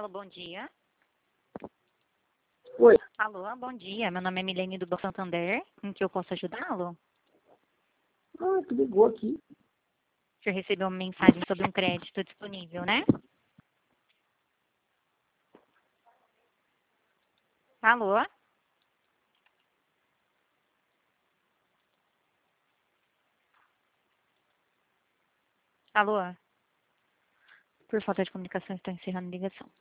Alô, bom dia. Oi. Alô, bom dia. Meu nome é Milene do Banco Santander. Em que eu posso ajudá-lo? Tu ligou aqui. O senhor recebeu uma mensagem sobre um crédito disponível, né? Alô? Alô? Por falta de comunicação, estou encerrando a ligação.